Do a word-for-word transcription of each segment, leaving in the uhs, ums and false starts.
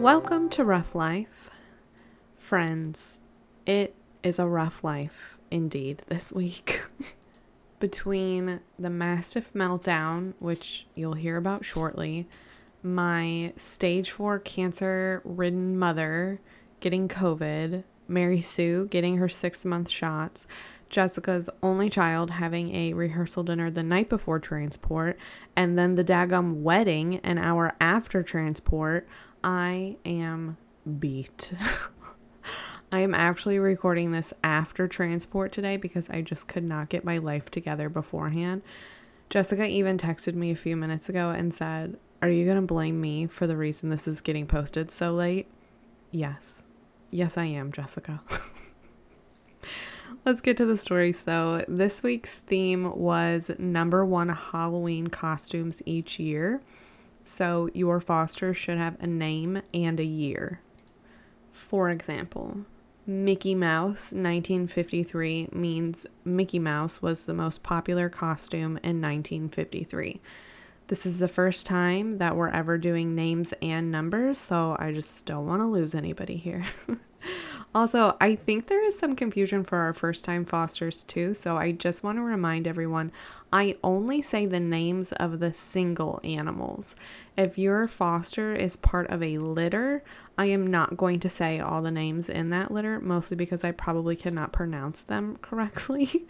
Welcome to Rough Life. Friends, it is a rough life indeed this week. Between the massive meltdown, which you'll hear about shortly, my stage four cancer-ridden mother getting COVID, Mary Sue getting her six-month shots, Jessica's only child having a rehearsal dinner the night before transport, and then the daggum wedding an hour after transport, I am beat. I am actually recording this after transport today because I just could not get my life together beforehand. Jessica even texted me a few minutes ago and said, "Are you going to blame me for the reason this is getting posted so late?" Yes. Yes, I am, Jessica. Let's get to the stories though. This week's theme was number one Halloween costumes each year. So your foster should have a name and a year. For example, Mickey Mouse nineteen fifty-three means Mickey Mouse was the most popular costume in nineteen fifty-three. This is the first time that we're ever doing names and numbers, so I just don't want to lose anybody here. Also, I think there is some confusion for our first-time fosters too, so I just want to remind everyone, I only say the names of the single animals. If your foster is part of a litter, I am not going to say all the names in that litter, mostly because I probably cannot pronounce them correctly.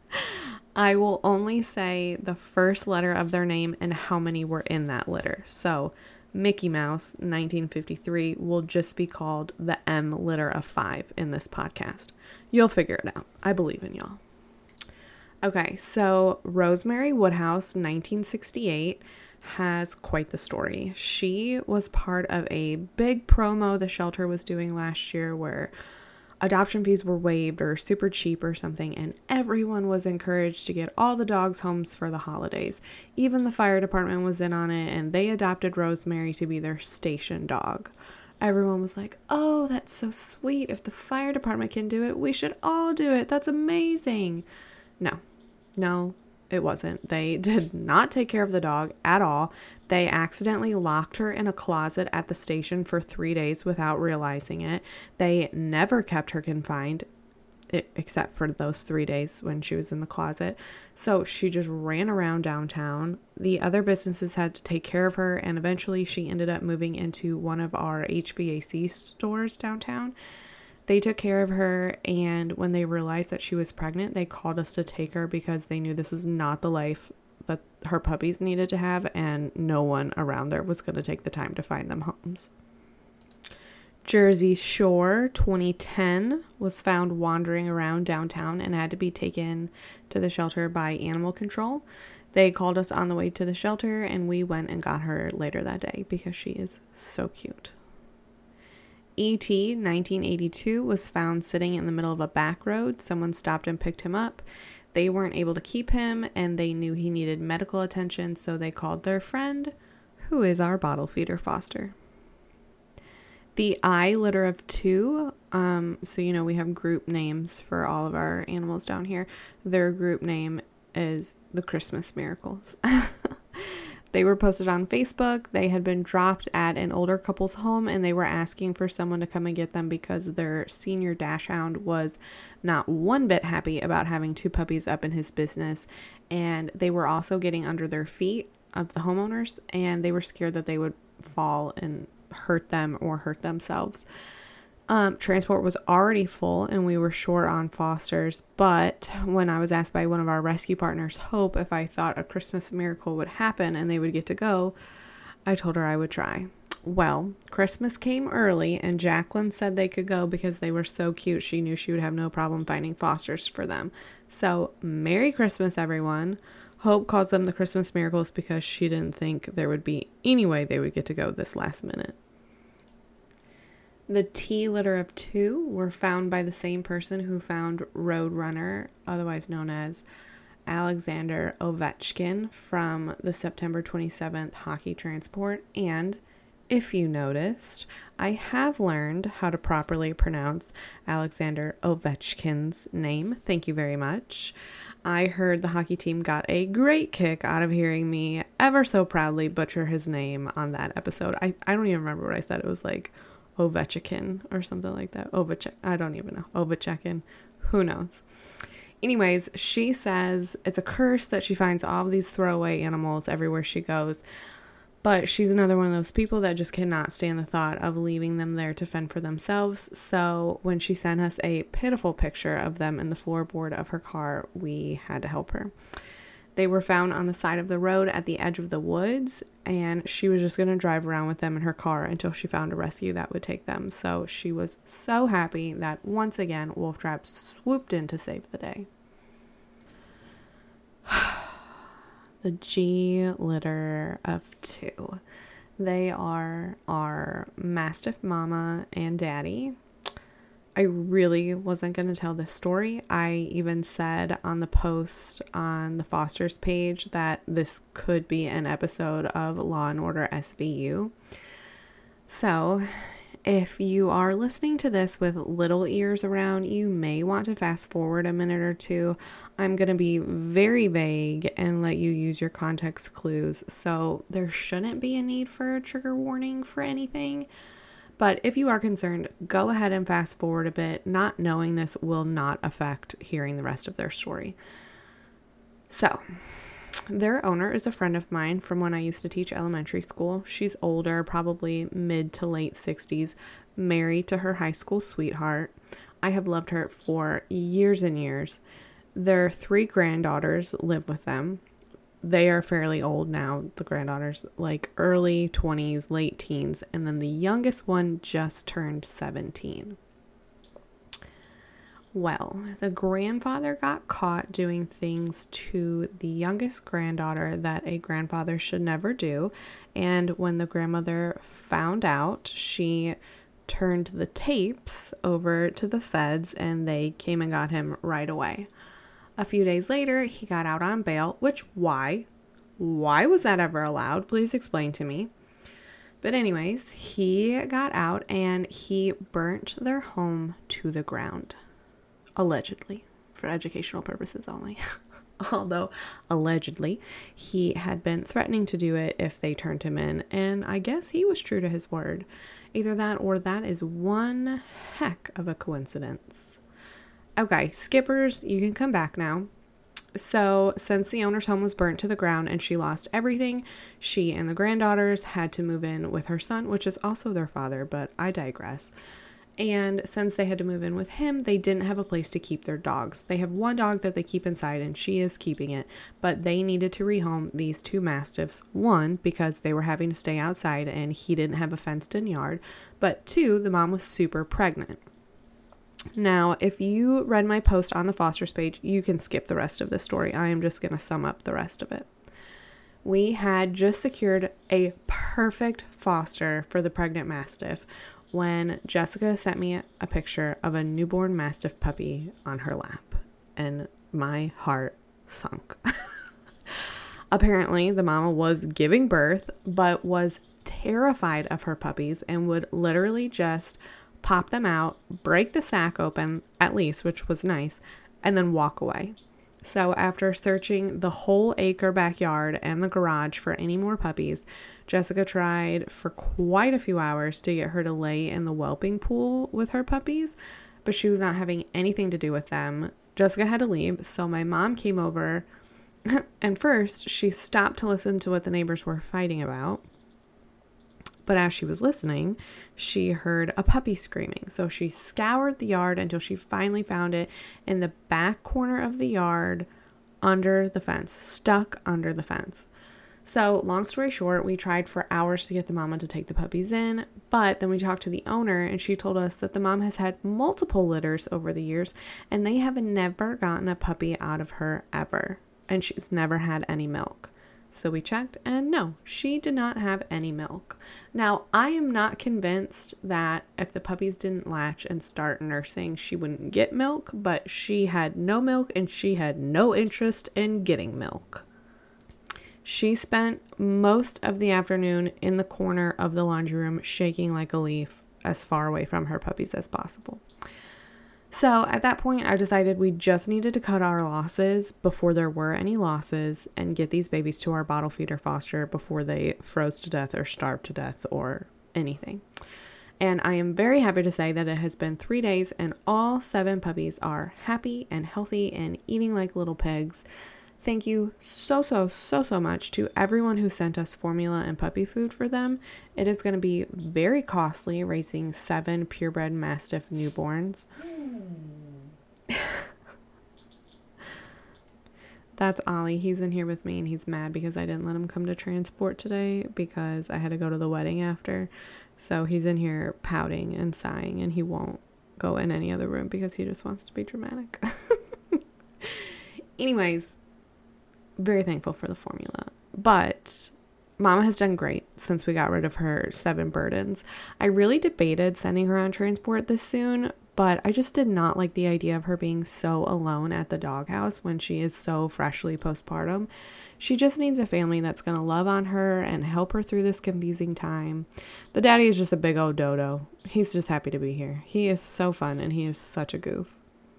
I will only say the first letter of their name and how many were in that litter. So, Mickey Mouse, nineteen fifty-three, will just be called the M litter of five in this podcast. You'll figure it out. I believe in y'all. Okay, so Rosemary Woodhouse, nineteen sixty-eight, has quite the story. She was part of a big promo the shelter was doing last year where adoption fees were waived or super cheap or something, and everyone was encouraged to get all the dogs homes for the holidays. Even the fire department was in on it, and they adopted Rosemary to be their station dog. Everyone was like, "Oh, that's so sweet. If the fire department can do it, we should all do it. That's amazing." No, no, it wasn't. They did not take care of the dog at all. They accidentally locked her in a closet at the station for three days without realizing it. They never kept her confined, except for those three days when she was in the closet. So she just ran around downtown. The other businesses had to take care of her, and eventually she ended up moving into one of our H V A C stores downtown. They took care of her, and when they realized that she was pregnant, they called us to take her because they knew this was not the life that her puppies needed to have, and no one around there was going to take the time to find them homes. Jersey Shore, twenty ten, was found wandering around downtown and had to be taken to the shelter by animal control. They called us on the way to the shelter, and we went and got her later that day because she is so cute. E T nineteen eighty-two was found sitting in the middle of a back road. Someone stopped and picked him up. They weren't able to keep him, and they knew he needed medical attention, so they called their friend, who is our bottle feeder foster. The I litter of two, um, so you know we have group names for all of our animals down here. Their group name is the Christmas Miracles. They were posted on Facebook. They had been dropped at an older couple's home, and they were asking for someone to come and get them because their senior dachshund was not one bit happy about having two puppies up in his business. And they were also getting under their feet of the homeowners, and they were scared that they would fall and hurt them or hurt themselves. Um, transport was already full and we were short on fosters, but when I was asked by one of our rescue partners, Hope, if I thought a Christmas miracle would happen and they would get to go, I told her I would try. Well, Christmas came early and Jacqueline said they could go because they were so cute. She knew she would have no problem finding fosters for them. So, Merry Christmas, everyone. Hope calls them the Christmas Miracles because she didn't think there would be any way they would get to go this last minute. The T litter of two were found by the same person who found Roadrunner, otherwise known as Alexander Ovechkin, from the September twenty-seventh hockey transport. And if you noticed, I have learned how to properly pronounce Alexander Ovechkin's name. Thank you very much. I heard the hockey team got a great kick out of hearing me ever so proudly butcher his name on that episode. I, I don't even remember what I said. It was like Ovechkin or something like that. Ovechek. I don't even know. Ovechkin. Who knows? Anyways, she says it's a curse that she finds all of these throwaway animals everywhere she goes. But she's another one of those people that just cannot stand the thought of leaving them there to fend for themselves. So when she sent us a pitiful picture of them in the floorboard of her car, we had to help her. They were found on the side of the road at the edge of the woods, and she was just going to drive around with them in her car until she found a rescue that would take them. So she was so happy that once again, Wolf Trap swooped in to save the day. The G litter of two. They are our Mastiff mama and daddy. I really wasn't going to tell this story. I even said on the post on the Foster's page that this could be an episode of Law and Order S V U. So if you are listening to this with little ears around, you may want to fast forward a minute or two. I'm going to be very vague and let you use your context clues, so there shouldn't be a need for a trigger warning for anything. But if you are concerned, go ahead and fast forward a bit. Not knowing this will not affect hearing the rest of their story. So, their owner is a friend of mine from when I used to teach elementary school. She's older, probably mid to late sixties, married to her high school sweetheart. I have loved her for years and years. Their three granddaughters live with them. They are fairly old now, the granddaughters, like early twenties, late teens, and then the youngest one just turned seventeen. Well, the grandfather got caught doing things to the youngest granddaughter that a grandfather should never do, and when the grandmother found out, she turned the tapes over to the feds, and they came and got him right away. A few days later, he got out on bail, which, why? Why was that ever allowed? Please explain to me. But anyways, he got out and he burnt their home to the ground. Allegedly, for educational purposes only. Although, allegedly, he had been threatening to do it if they turned him in, and I guess he was true to his word. Either that or that is one heck of a coincidence. Okay, skippers, you can come back now. So, since the owner's home was burnt to the ground and she lost everything, she and the granddaughters had to move in with her son, which is also their father, but I digress. And since they had to move in with him, they didn't have a place to keep their dogs. They have one dog that they keep inside, and she is keeping it, but they needed to rehome these two mastiffs. One, because they were having to stay outside and he didn't have a fenced-in yard, but two, the mom was super pregnant. Now, if you read my post on the Foster's page, you can skip the rest of this story. I am just going to sum up the rest of it. We had just secured a perfect foster for the pregnant mastiff when Jessica sent me a picture of a newborn mastiff puppy on her lap, and my heart sunk. Apparently, the mama was giving birth, but was terrified of her puppies and would literally just pop them out, break the sack open, at least, which was nice, and then walk away. So after searching the whole acre backyard and the garage for any more puppies, Jessica tried for quite a few hours to get her to lay in the whelping pool with her puppies, but she was not having anything to do with them. Jessica had to leave, so my mom came over, and first she stopped to listen to what the neighbors were fighting about. But as she was listening, she heard a puppy screaming. So she scoured the yard until she finally found it in the back corner of the yard under the fence, stuck under the fence. So long story short, we tried for hours to get the mama to take the puppies in, but then we talked to the owner and she told us that the mom has had multiple litters over the years and they have never gotten a puppy out of her ever. And she's never had any milk. So we checked, and no, she did not have any milk. Now, I am not convinced that if the puppies didn't latch and start nursing, she wouldn't get milk, but she had no milk, and she had no interest in getting milk. She spent most of the afternoon in the corner of the laundry room, shaking like a leaf, as far away from her puppies as possible. So at that point, I decided we just needed to cut our losses before there were any losses and get these babies to our bottle feeder foster before they froze to death or starved to death or anything. And I am very happy to say that it has been three days and all seven puppies are happy and healthy and eating like little pigs. Thank you so, so, so, so much to everyone who sent us formula and puppy food for them. It is going to be very costly raising seven purebred Mastiff newborns. Mm. That's Ollie. He's in here with me and he's mad because I didn't let him come to transport today because I had to go to the wedding after. So he's in here pouting and sighing and he won't go in any other room because he just wants to be dramatic. Anyways, very thankful for the formula, but Mama has done great since we got rid of her seven burdens. I really debated sending her on transport this soon, but I just did not like the idea of her being so alone at the doghouse when she is so freshly postpartum. She just needs a family that's going to love on her and help her through this confusing time. The daddy is just a big old dodo. He's just happy to be here. He is so fun and he is such a goof.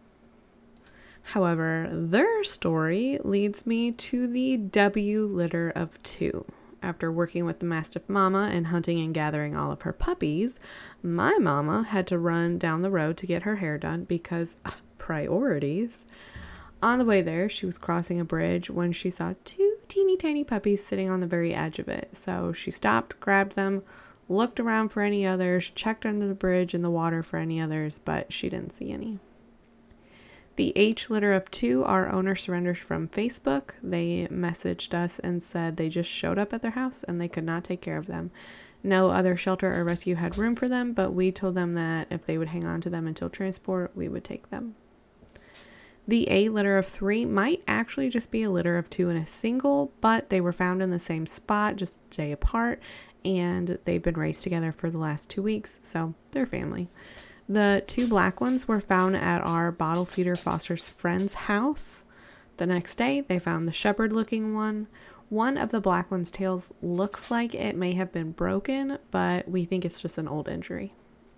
However, their story leads me to the W litter of two. After working with the Mastiff Mama and hunting and gathering all of her puppies, my mama had to run down the road to get her hair done because uh, priorities. On the way there, she was crossing a bridge when she saw two teeny tiny puppies sitting on the very edge of it. So she stopped, grabbed them, looked around for any others, checked under the bridge and the water for any others, but she didn't see any. The H litter of two, our owner surrenders from Facebook. They messaged us and said they just showed up at their house and they could not take care of them. No other shelter or rescue had room for them, but we told them that if they would hang on to them until transport, we would take them. The A litter of three might actually just be a litter of two and a single, but they were found in the same spot, just a day apart, and they've been raised together for the last two weeks, so they're family. The two black ones were found at our bottle feeder foster's friend's house. The next day, they found the shepherd-looking one. One of the black one's tails looks like it may have been broken, but we think it's just an old injury.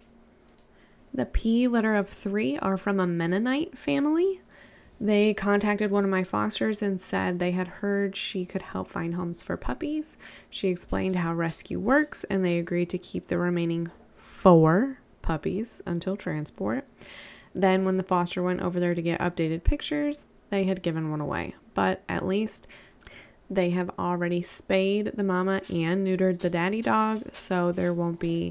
The P litter of three are from a Mennonite family. They contacted one of my fosters and said they had heard she could help find homes for puppies. She explained how rescue works, and they agreed to keep the remaining four puppies until transport. Then when the foster went over there to get updated pictures, they had given one away. But at least they have already spayed the mama and neutered the daddy dog, so there won't be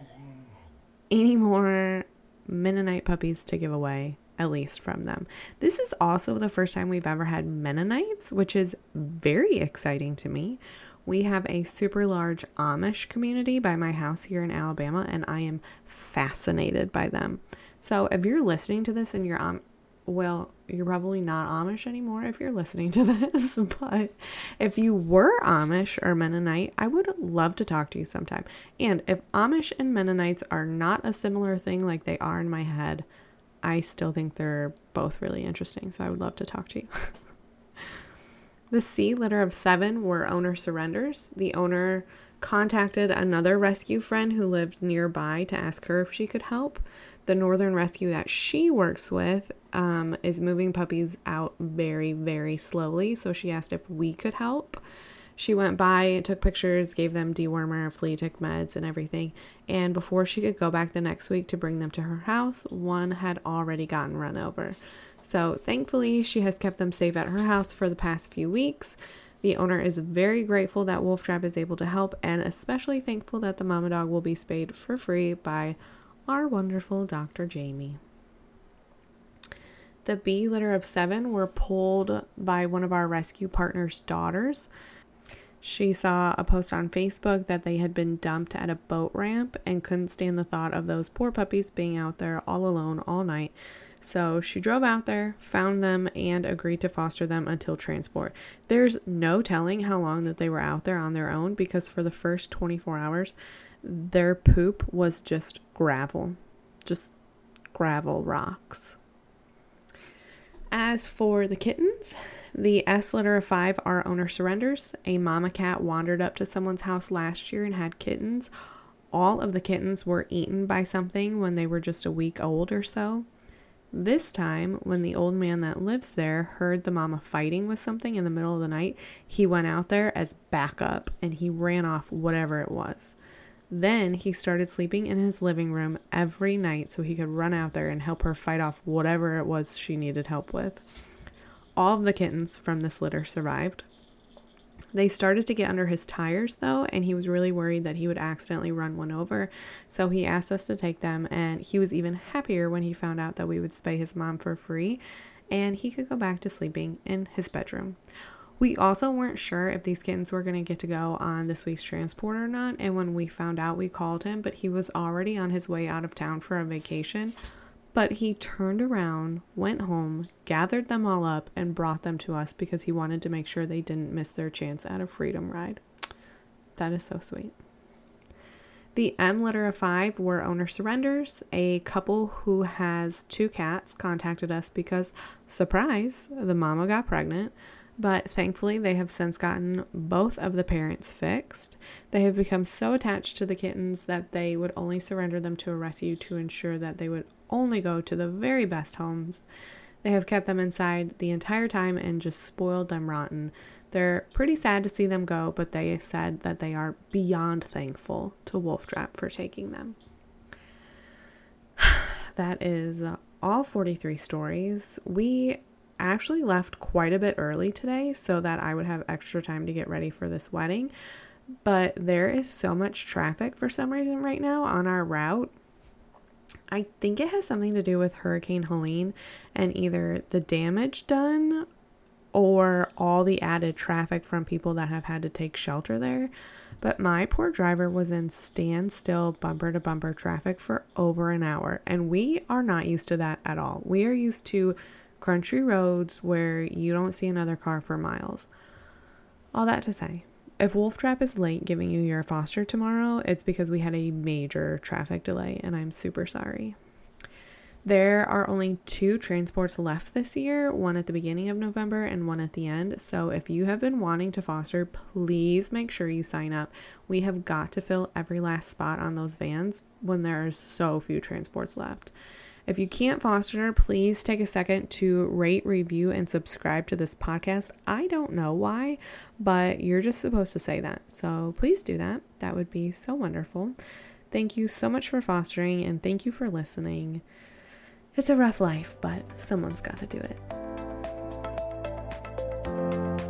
any more Mennonite puppies to give away, at least from them. This is also the first time we've ever had Mennonites, which is very exciting to me. We have a super large Amish community by my house here in Alabama, and I am fascinated by them. So if you're listening to this and you're, um, well, you're probably not Amish anymore if you're listening to this, but if you were Amish or Mennonite, I would love to talk to you sometime. And if Amish and Mennonites are not a similar thing like they are in my head, I still think they're both really interesting, so I would love to talk to you. The C litter of seven were owner surrenders. The owner contacted another rescue friend who lived nearby to ask her if she could help. The Northern Rescue that she works with um, is moving puppies out very, very slowly, so she asked if we could help. She went by, took pictures, gave them dewormer, flea tick meds, and everything. And before she could go back the next week to bring them to her house, one had already gotten run over. So thankfully, she has kept them safe at her house for the past few weeks. The owner is very grateful that Wolf Trap is able to help, and especially thankful that the mama dog will be spayed for free by our wonderful Doctor Jamie. The B litter of seven were pulled by one of our rescue partners' daughters. She saw a post on Facebook that they had been dumped at a boat ramp and couldn't stand the thought of those poor puppies being out there all alone all night. So she drove out there, found them, and agreed to foster them until transport. There's no telling how long that they were out there on their own, because for the first twenty-four hours, their poop was just gravel. Just gravel rocks. As for the kittens, the S litter of five are owner surrenders. A mama cat wandered up to someone's house last year and had kittens. All of the kittens were eaten by something when they were just a week old or so. This time, when the old man that lives there heard the mama fighting with something in the middle of the night, he went out there as backup and he ran off whatever it was. Then he started sleeping in his living room every night so he could run out there and help her fight off whatever it was she needed help with. All of the kittens from this litter survived. They started to get under his tires, though, and he was really worried that he would accidentally run one over, so he asked us to take them, and he was even happier when he found out that we would spay his mom for free, and he could go back to sleeping in his bedroom. We also weren't sure if these kittens were going to get to go on this week's transport or not, and when we found out, we called him, but he was already on his way out of town for a vacation. But he turned around, went home, gathered them all up, and brought them to us because he wanted to make sure they didn't miss their chance at a freedom ride. That is so sweet. The M litter of five were owner surrenders. A couple who has two cats contacted us because, surprise, the mama got pregnant. But thankfully, they have since gotten both of the parents fixed. They have become so attached to the kittens that they would only surrender them to a rescue to ensure that they would only go to the very best homes. They have kept them inside the entire time and just spoiled them rotten. They're pretty sad to see them go, but they said that they are beyond thankful to Wolf Trap for taking them. That is all forty-three stories. We actually left quite a bit early today so that I would have extra time to get ready for this wedding, but there is so much traffic for some reason right now on our route. I think it has something to do with Hurricane Helene and either the damage done or all the added traffic from people that have had to take shelter there. But my poor driver was in standstill bumper to bumper traffic for over an hour, and we are not used to that at all. We are used to country roads where you don't see another car for miles. All that to say, if Wolf Trap is late giving you your foster tomorrow, it's because we had a major traffic delay, and I'm super sorry. There are only two transports left this year, one at the beginning of November and one at the end. So if you have been wanting to foster, please make sure you sign up. We have got to fill every last spot on those vans when there are so few transports left. If you can't foster, please take a second to rate, review, and subscribe to this podcast. I don't know why, but you're just supposed to say that. So please do that. That would be so wonderful. Thank you so much for fostering, and thank you for listening. It's a rough life, but someone's got to do it.